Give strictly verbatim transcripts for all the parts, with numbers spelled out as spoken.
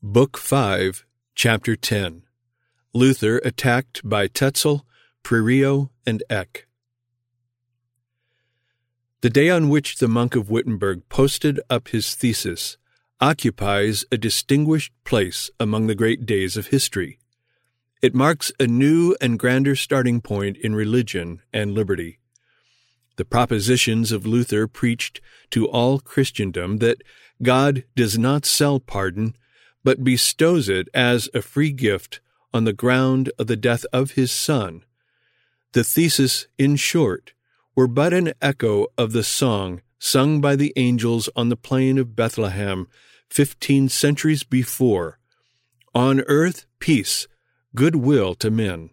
Book five, Chapter ten. Luther attacked by Tetzel, Pririo, and Eck. The day on which the monk of Wittenberg posted up his thesis occupies a distinguished place among the great days of history. It marks a new and grander starting point in religion and liberty. The propositions of Luther preached to all Christendom that God does not sell pardon, but bestows it as a free gift on the ground of the death of his Son. The thesis, in short, were but an echo of the song sung by the angels on the plain of Bethlehem fifteen centuries before, "On earth peace, goodwill to men."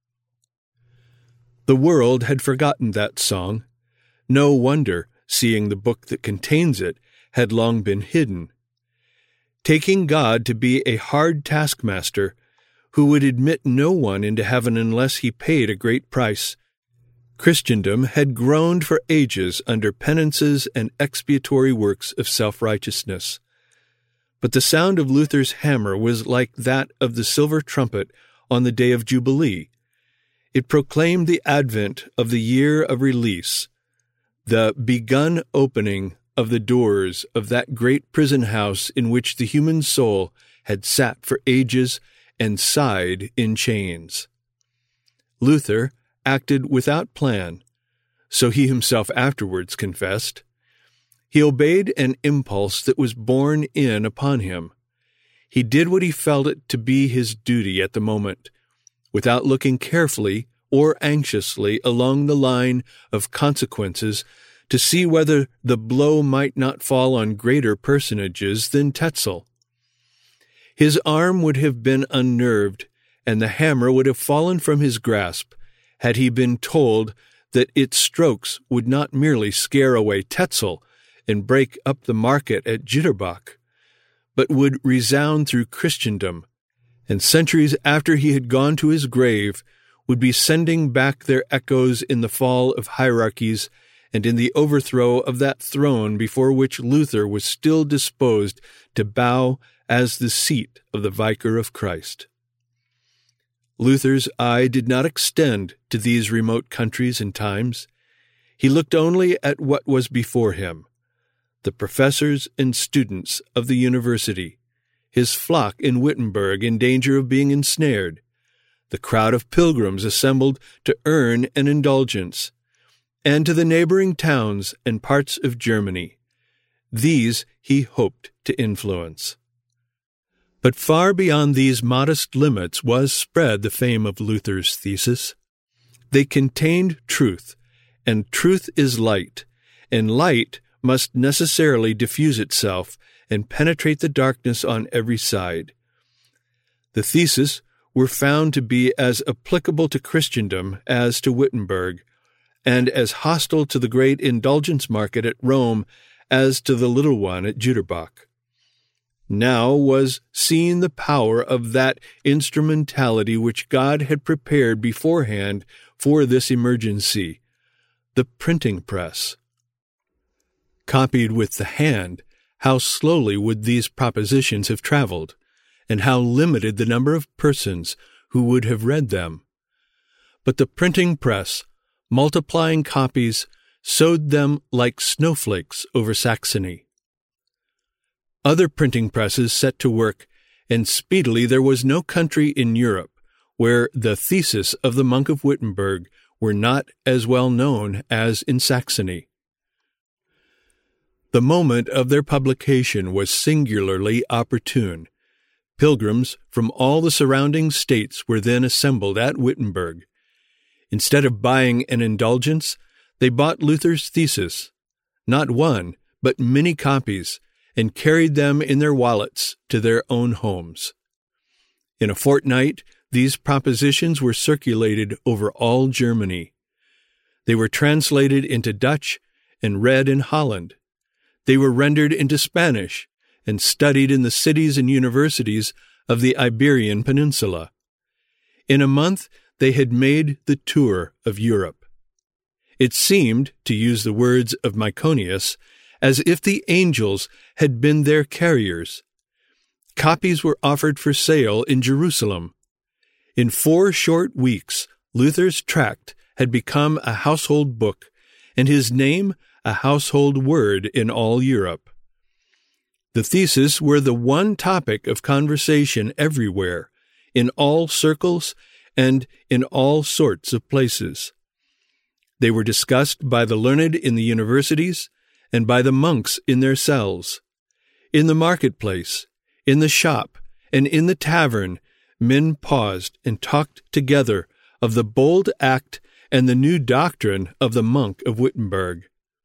The world had forgotten that song. No wonder, seeing the book that contains it had long been hidden. Taking God to be a hard taskmaster, who would admit no one into heaven unless he paid a great price, Christendom had groaned for ages under penances and expiatory works of self-righteousness. But the sound of Luther's hammer was like that of the silver trumpet on the day of Jubilee. It proclaimed the advent of the year of release, the begun opening of the doors of that great prison house in which the human soul had sat for ages and sighed in chains. Luther acted without plan, so he himself afterwards confessed. He obeyed an impulse that was borne in upon him. He did what he felt it to be his duty at the moment, without looking carefully or anxiously along the line of consequences to see whether the blow might not fall on greater personages than Tetzel. His arm would have been unnerved, and the hammer would have fallen from his grasp, had he been told that its strokes would not merely scare away Tetzel and break up the market at Jitterbach, but would resound through Christendom, and centuries after he had gone to his grave would be sending back their echoes in the fall of hierarchies and in the overthrow of that throne before which Luther was still disposed to bow as the seat of the Vicar of Christ. Luther's eye did not extend to these remote countries and times. He looked only at what was before him, the professors and students of the university, his flock in Wittenberg in danger of being ensnared, the crowd of pilgrims assembled to earn an indulgence, and to the neighboring towns and parts of Germany. These he hoped to influence. But far beyond these modest limits was spread the fame of Luther's thesis. They contained truth, and truth is light, and light must necessarily diffuse itself and penetrate the darkness on every side. The theses were found to be as applicable to Christendom as to Wittenberg, and as hostile to the great indulgence market at Rome as to the little one at Jitterbach. Now was seen the power of that instrumentality which God had prepared beforehand for this emergency, the printing press. Copied with the hand, how slowly would these propositions have traveled, and how limited the number of persons who would have read them. But the printing press, multiplying copies, sowed them like snowflakes over Saxony. Other printing presses set to work, and speedily there was no country in Europe where the theses of the monk of Wittenberg were not as well known as in Saxony. The moment of their publication was singularly opportune. Pilgrims from all the surrounding states were then assembled at Wittenberg. Instead of buying an indulgence, they bought Luther's thesis, not one, but many copies, and carried them in their wallets to their own homes. In a fortnight, these propositions were circulated over all Germany. They were translated into Dutch and read in Holland. They were rendered into Spanish and studied in the cities and universities of the Iberian Peninsula. In a month, they had made the tour of Europe. It seemed, to use the words of Myconius, as if the angels had been their carriers. Copies were offered for sale in Jerusalem. In four short weeks, Luther's tract had become a household book, and his name a household word in all Europe. The theses were the one topic of conversation everywhere, in all circles and in all sorts of places. They were discussed by the learned in the universities and by the monks in their cells. In the marketplace, in the shop, and in the tavern, men paused and talked together of the bold act and the new doctrine of the monk of Wittenberg.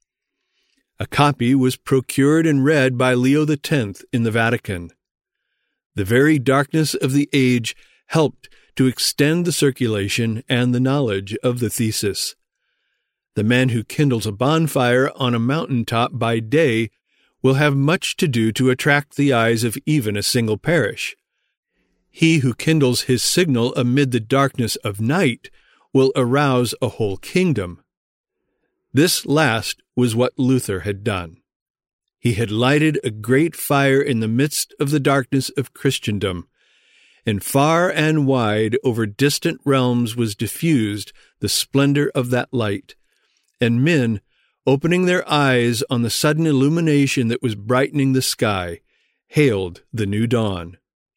A copy was procured and read by Leo the Tenth in the Vatican. The very darkness of the age helped to extend the circulation and the knowledge of the thesis. The man who kindles a bonfire on a mountain top by day will have much to do to attract the eyes of even a single parish. He who kindles his signal amid the darkness of night will arouse a whole kingdom. This last was what Luther had done. He had lighted a great fire in the midst of the darkness of Christendom, and far and wide over distant realms was diffused the splendor of that light, and men, opening their eyes on the sudden illumination that was brightening the sky, hailed the new dawn.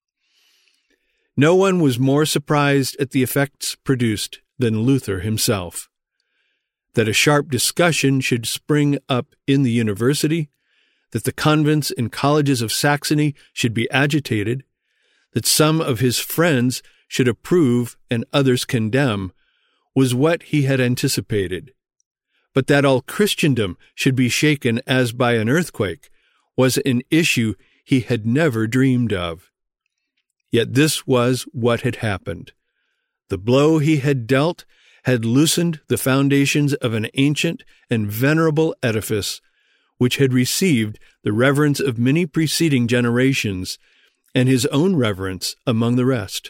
No one was more surprised at the effects produced than Luther himself. That a sharp discussion should spring up in the university, that the convents and colleges of Saxony should be agitated, that some of his friends should approve and others condemn, was what he had anticipated. But that all Christendom should be shaken as by an earthquake was an issue he had never dreamed of. Yet this was what had happened. The blow he had dealt had loosened the foundations of an ancient and venerable edifice, which had received the reverence of many preceding generations, and his own reverence among the rest.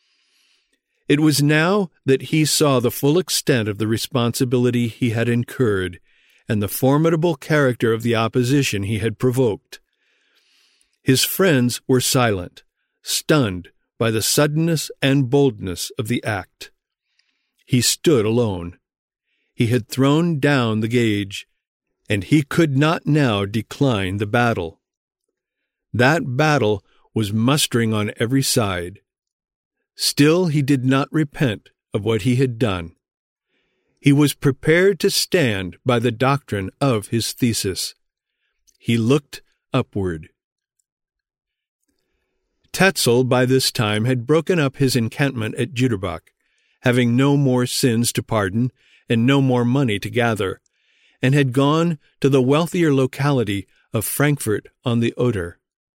It was now that he saw the full extent of the responsibility he had incurred, and the formidable character of the opposition he had provoked. His friends were silent, stunned by the suddenness and boldness of the act. He stood alone. He had thrown down the gage, and he could not now decline the battle. That battle was mustering on every side. Still he did not repent of what he had done. He was prepared to stand by the doctrine of his thesis. He looked upward. Tetzel by this time had broken up his encampment at Jüterbach, having no more sins to pardon and no more money to gather, and had gone to the wealthier locality of Frankfurt on the Oder.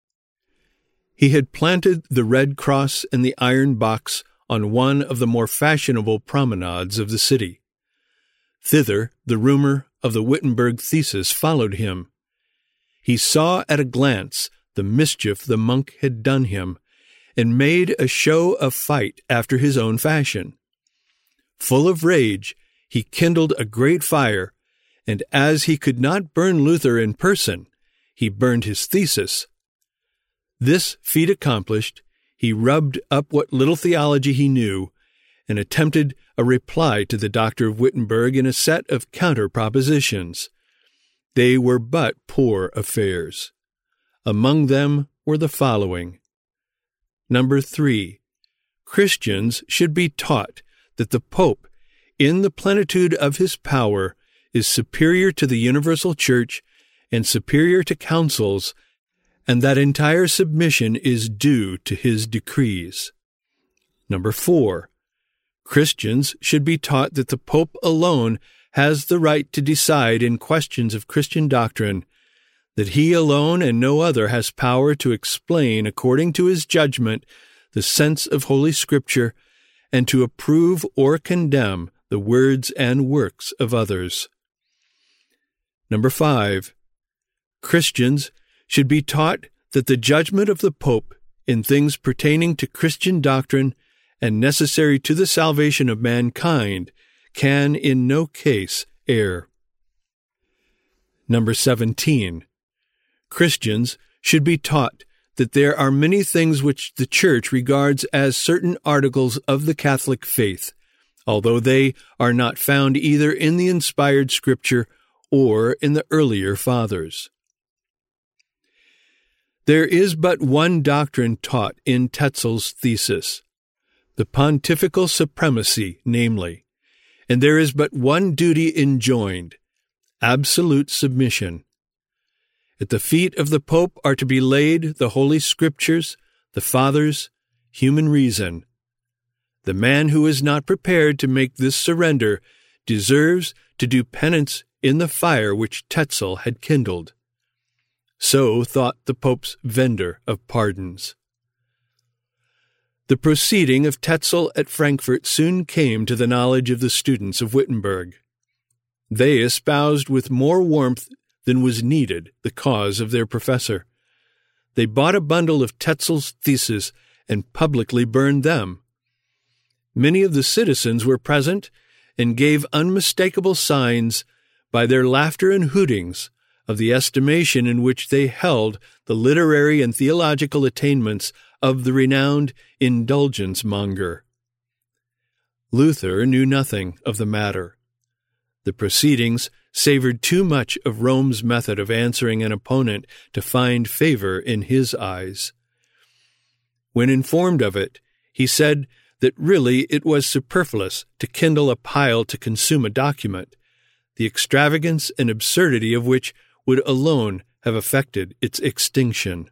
He had planted the red cross and the iron box on one of the more fashionable promenades of the city. Thither the rumor of the Wittenberg thesis followed him. He saw at a glance the mischief the monk had done him, and made a show of fight after his own fashion. Full of rage, he kindled a great fire, and as he could not burn Luther in person, he burned his thesis. This feat accomplished, he rubbed up what little theology he knew, and attempted a reply to the doctor of Wittenberg in a set of counter-propositions. They were but poor affairs. Among them were the following. Number three, Christians should be taught that the Pope, in the plenitude of his power, is superior to the universal Church and superior to councils, and that entire submission is due to his decrees. Number four, Christians should be taught that the Pope alone has the right to decide in questions of Christian doctrine, that he alone and no other has power to explain according to his judgment the sense of Holy Scripture, and to approve or condemn the words and works of others. Number five, Christians should be taught that the judgment of the Pope in things pertaining to Christian doctrine and necessary to the salvation of mankind can in no case err. Number seventeen, Christians should be taught that there are many things which the Church regards as certain articles of the Catholic faith, although they are not found either in the inspired Scripture or in the earlier Fathers. There is but one doctrine taught in Tetzel's thesis, the pontifical supremacy, namely, and there is but one duty enjoined, absolute submission. At the feet of the Pope are to be laid the Holy Scriptures, the Fathers, human reason. The man who is not prepared to make this surrender deserves to do penance in the fire which Tetzel had kindled. So thought the Pope's vendor of pardons. The proceeding of Tetzel at Frankfurt soon came to the knowledge of the students of Wittenberg. They espoused with more warmth than was needed the cause of their professor. They bought a bundle of Tetzel's theses and publicly burned them. Many of the citizens were present and gave unmistakable signs by their laughter and hootings of the estimation in which they held the literary and theological attainments of the renowned indulgence-monger. Luther knew nothing of the matter. The proceedings savored too much of Rome's method of answering an opponent to find favor in his eyes. When informed of it, he said that really it was superfluous to kindle a pile to consume a document, the extravagance and absurdity of which would alone have effected its extinction.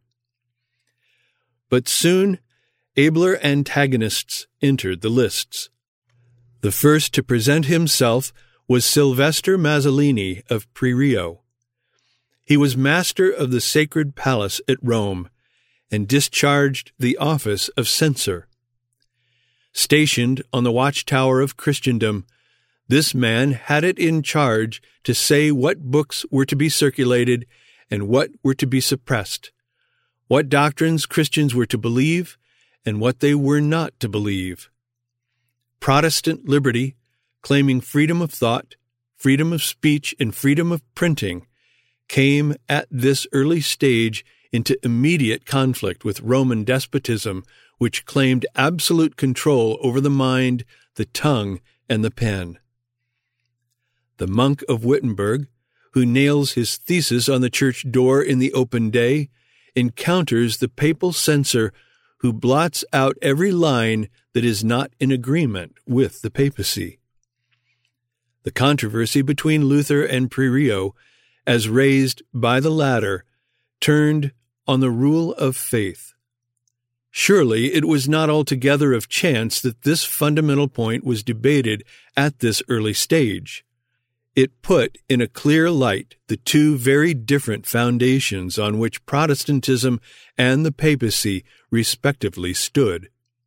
But soon abler antagonists entered the lists. The first to present himself was Sylvester Mazzolini of Pririo. He was master of the Sacred Palace at Rome and discharged the office of censor. Stationed on the watchtower of Christendom, this man had it in charge to say what books were to be circulated and what were to be suppressed, what doctrines Christians were to believe and what they were not to believe. Protestant liberty, claiming freedom of thought, freedom of speech, and freedom of printing, came at this early stage into immediate conflict with Roman despotism, which claimed absolute control over the mind, the tongue, and the pen. The monk of Wittenberg, who nails his thesis on the church door in the open day, encounters the papal censor who blots out every line that is not in agreement with the papacy. The controversy between Luther and Pririo, as raised by the latter, turned on the rule of faith. Surely it was not altogether of chance that this fundamental point was debated at this early stage. It put in a clear light the two very different foundations on which Protestantism and the papacy respectively stood.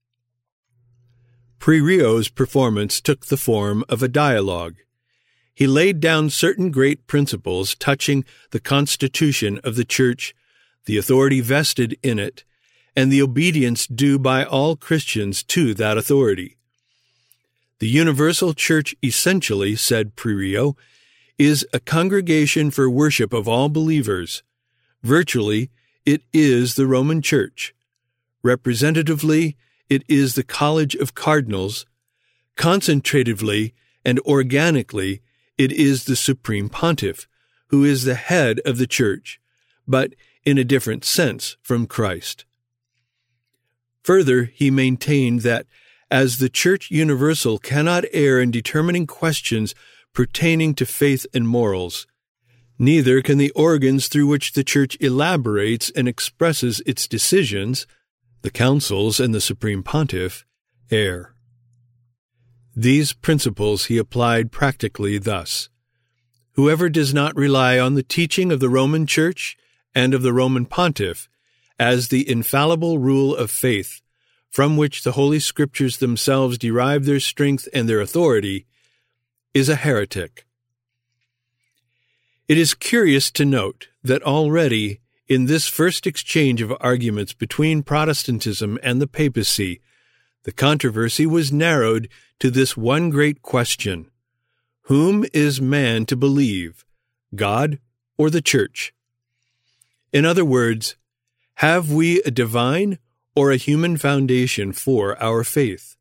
Pririo's performance took the form of a dialogue. He laid down certain great principles touching the constitution of the Church, the authority vested in it, and the obedience due by all Christians to that authority. The universal Church essentially, said Pririo, is a congregation for worship of all believers. Virtually, it is the Roman Church. Representatively, it is the College of Cardinals. Concentratively and organically, it is the Supreme Pontiff, who is the head of the Church, but in a different sense from Christ. Further, he maintained that, as the Church Universal cannot err in determining questions pertaining to faith and morals, neither can the organs through which the Church elaborates and expresses its decisions, the councils and the Supreme Pontiff, err. These principles he applied practically thus: whoever does not rely on the teaching of the Roman Church and of the Roman Pontiff as the infallible rule of faith, from which the Holy Scriptures themselves derive their strength and their authority, is a heretic. It is curious to note that already in this first exchange of arguments between Protestantism and the papacy, the controversy was narrowed to this one great question: whom is man to believe, God or the Church? In other words, Have we a divine or a human foundation for our faith?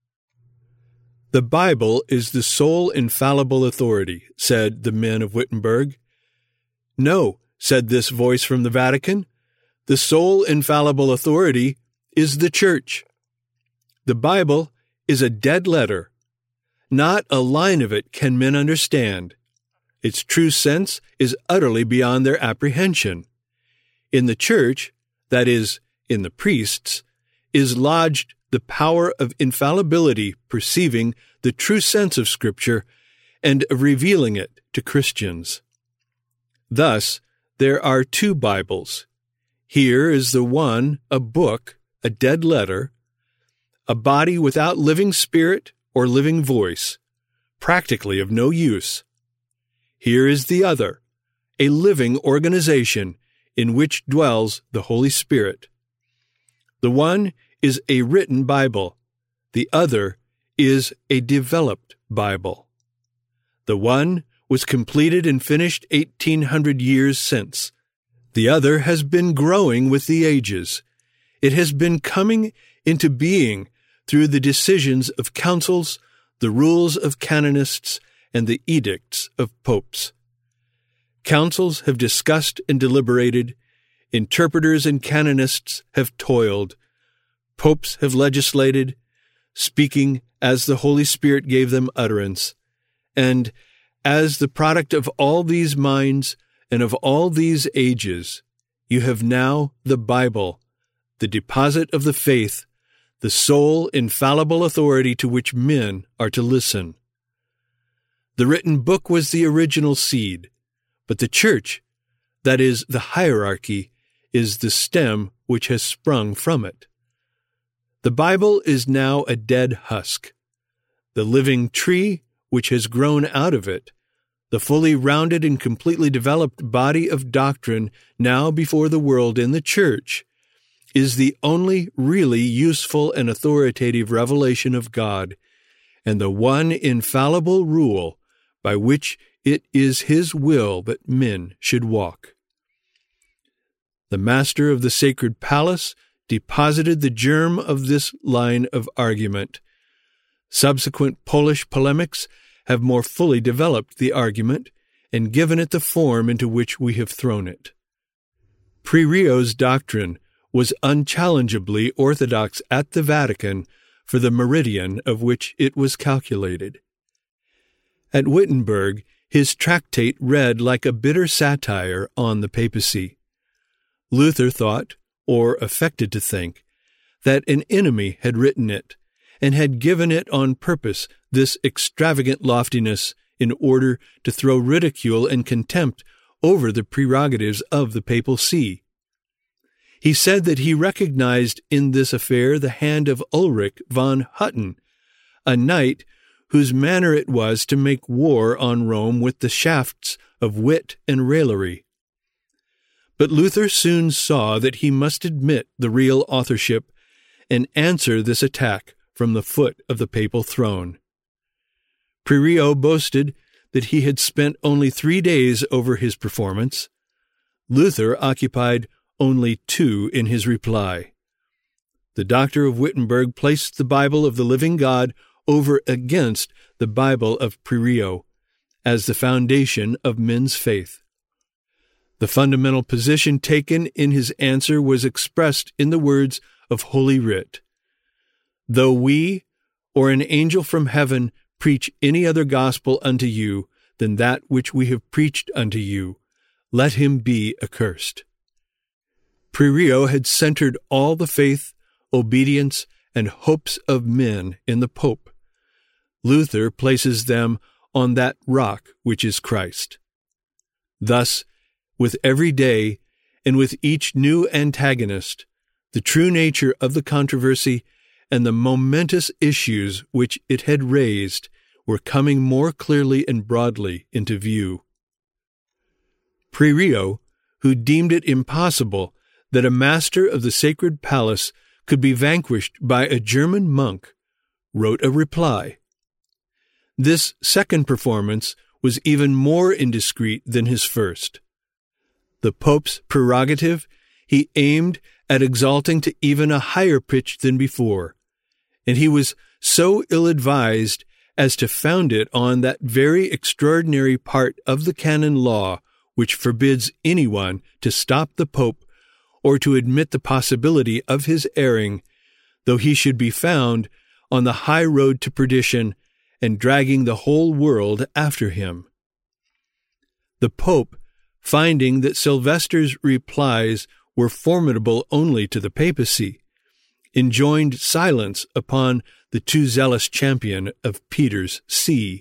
The Bible is the sole infallible authority, said the men of Wittenberg. No, said this voice from the Vatican. The sole infallible authority is the Church. The Bible is a dead letter. Not a line of it can men understand. Its true sense is utterly beyond their apprehension. In the Church, that is, in the priests, is lodged the power of infallibility perceiving the true sense of Scripture and of revealing it to Christians. Thus, there are two Bibles. Here is the one, a book, a dead letter, a body without living spirit or living voice, practically of no use. Here is the other, a living organization in which dwells the Holy Spirit. The one is a written Bible. The other is a developed Bible. The one was completed and finished eighteen hundred years since. The other has been growing with the ages. It has been coming into being through the decisions of councils, the rules of canonists, and the edicts of popes. Councils have discussed and deliberated. Interpreters and canonists have toiled. Popes have legislated, speaking as the Holy Spirit gave them utterance. And as the product of all these minds and of all these ages, you have now the Bible, the deposit of the faith, the sole infallible authority to which men are to listen. The written book was the original seed, but the Church, that is, the hierarchy, is the stem which has sprung from it. The Bible is now a dead husk. The living tree which has grown out of it, the fully rounded and completely developed body of doctrine now before the world in the Church, is the only really useful and authoritative revelation of God, and the one infallible rule by which it is His will that men should walk. The master of the sacred palace deposited the germ of this line of argument. Subsequent Polish polemics have more fully developed the argument and given it the form into which we have thrown it. Prerio's doctrine was unchallengeably orthodox at the Vatican for the meridian of which it was calculated. At Wittenberg, his tractate read like a bitter satire on the papacy. Luther thought, or affected to think, that an enemy had written it, and had given it on purpose this extravagant loftiness in order to throw ridicule and contempt over the prerogatives of the papal see. He said that he recognized in this affair the hand of Ulrich von Hutten, a knight whose manner it was to make war on Rome with the shafts of wit and raillery. But Luther soon saw that he must admit the real authorship and answer this attack from the foot of the papal throne. Pririo boasted that he had spent only three days over his performance. Luther occupied only two in his reply. The doctor of Wittenberg placed the Bible of the living God over against the Bible of Pririo as the foundation of men's faith. The fundamental position taken in his answer was expressed in the words of Holy Writ. Though we, or an angel from heaven, preach any other gospel unto you than that which we have preached unto you, let him be accursed. Pririo had centered all the faith, obedience, and hopes of men in the Pope. Luther places them on that rock which is Christ. Thus, with every day, and with each new antagonist, the true nature of the controversy and the momentous issues which it had raised were coming more clearly and broadly into view. Pririo, who deemed it impossible that a master of the sacred palace could be vanquished by a German monk, wrote a reply. This second performance was even more indiscreet than his first. The Pope's prerogative he aimed at exalting to even a higher pitch than before, and he was so ill-advised as to found it on that very extraordinary part of the canon law which forbids anyone to stop the Pope or to admit the possibility of his erring, though he should be found on the high road to perdition and dragging the whole world after him. The Pope, finding that Sylvester's replies were formidable only to the papacy, enjoined silence upon the too zealous champion of Peter's see.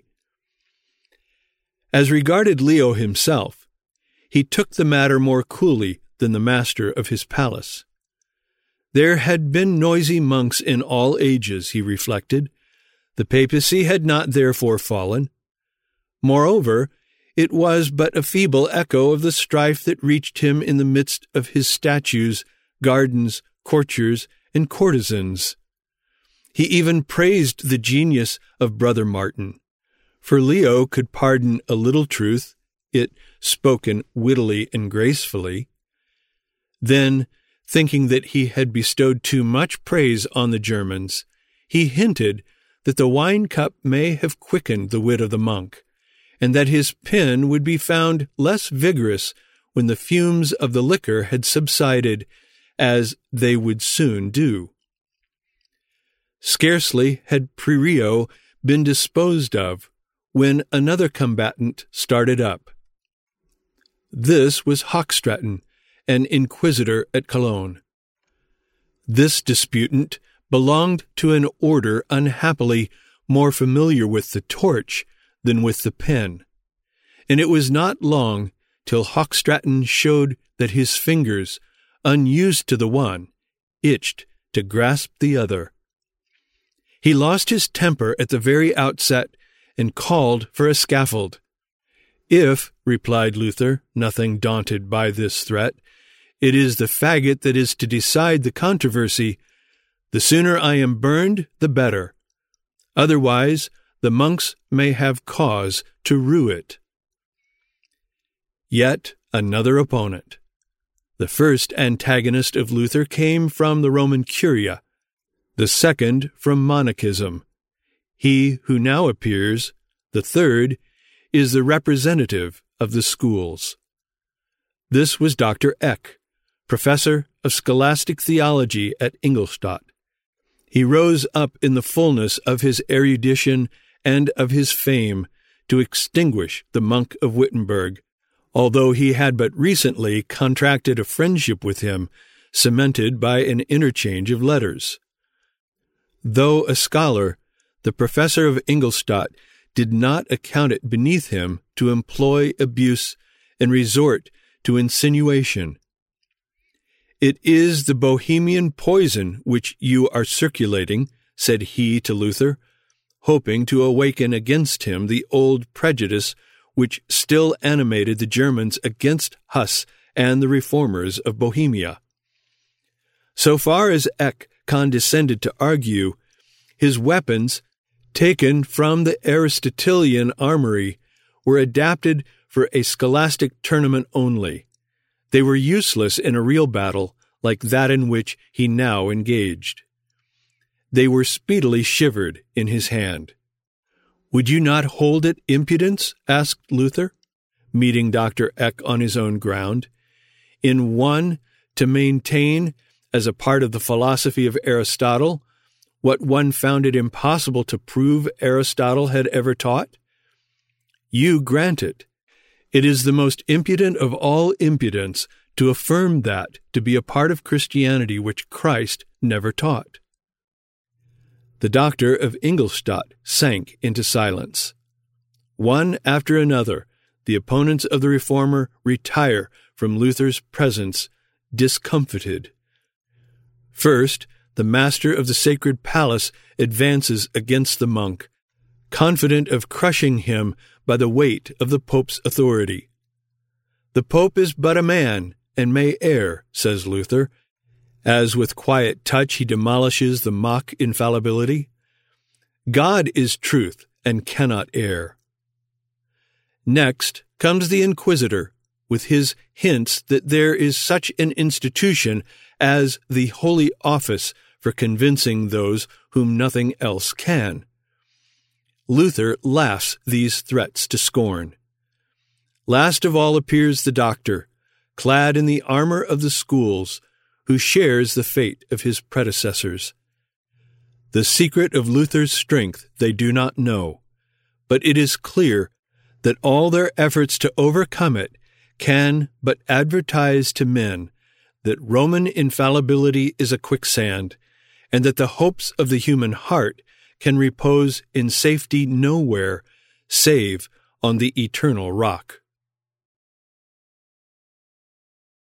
As regarded Leo himself, he took the matter more coolly than the master of his palace. There had been noisy monks in all ages, he reflected. The papacy had not therefore fallen. Moreover, it was but a feeble echo of the strife that reached him in the midst of his statues, gardens, courtiers, and courtesans. He even praised the genius of Brother Martin, for Leo could pardon a little truth, it spoken wittily and gracefully. Then, thinking that he had bestowed too much praise on the Germans, he hinted that the wine-cup may have quickened the wit of the monk, and that his pen would be found less vigorous when the fumes of the liquor had subsided, as they would soon do. Scarcely had Pririo been disposed of when another combatant started up. This was Hochstraten, an inquisitor at Cologne. This disputant belonged to an order unhappily more familiar with the torch than with the pen, and it was not long till Hochstraten showed that his fingers, unused to the one, itched to grasp the other. He lost his temper at the very outset and called for a scaffold. If, replied Luther, nothing daunted by this threat, it is the faggot that is to decide the controversy, the sooner I am burned, the better. Otherwise, the monks may have cause to rue it. Yet another opponent. The first antagonist of Luther came from the Roman Curia, the second from monachism. He who now appears, the third, is the representative of the schools. This was Doctor Eck, professor of scholastic theology at Ingolstadt. He rose up in the fullness of his erudition and of his fame to extinguish the monk of Wittenberg, although he had but recently contracted a friendship with him, cemented by an interchange of letters. Though a scholar, the professor of Ingolstadt did not account it beneath him to employ abuse and resort to insinuation. It is the Bohemian poison which you are circulating, said he to Luther, hoping to awaken against him the old prejudice which still animated the Germans against Huss and the reformers of Bohemia. So far as Eck condescended to argue, his weapons, taken from the Aristotelian armory, were adapted for a scholastic tournament only. They were useless in a real battle like that in which he now engaged. They were speedily shivered in his hand. Would you not hold it impudence, asked Luther, meeting Doctor Eck on his own ground, in one to maintain, as a part of the philosophy of Aristotle, what one found it impossible to prove Aristotle had ever taught? You grant it. It is the most impudent of all impudence to affirm that to be a part of Christianity which Christ never taught. The doctor of Ingolstadt sank into silence. One after another, the opponents of the Reformer retire from Luther's presence, discomfited. First, the master of the sacred palace advances against the monk, confident of crushing him by the weight of the Pope's authority. The Pope is but a man, and may err, says Luther, as with quiet touch he demolishes the mock infallibility. God is truth, and cannot err. Next comes the Inquisitor, with his hints that there is such an institution as the holy office for convincing those whom nothing else can. Luther laughs these threats to scorn. Last of all appears the doctor, clad in the armor of the schools, who shares the fate of his predecessors. The secret of Luther's strength they do not know, but it is clear that all their efforts to overcome it can but advertise to men that Roman infallibility is a quicksand, and that the hopes of the human heart can repose in safety nowhere save on the eternal rock.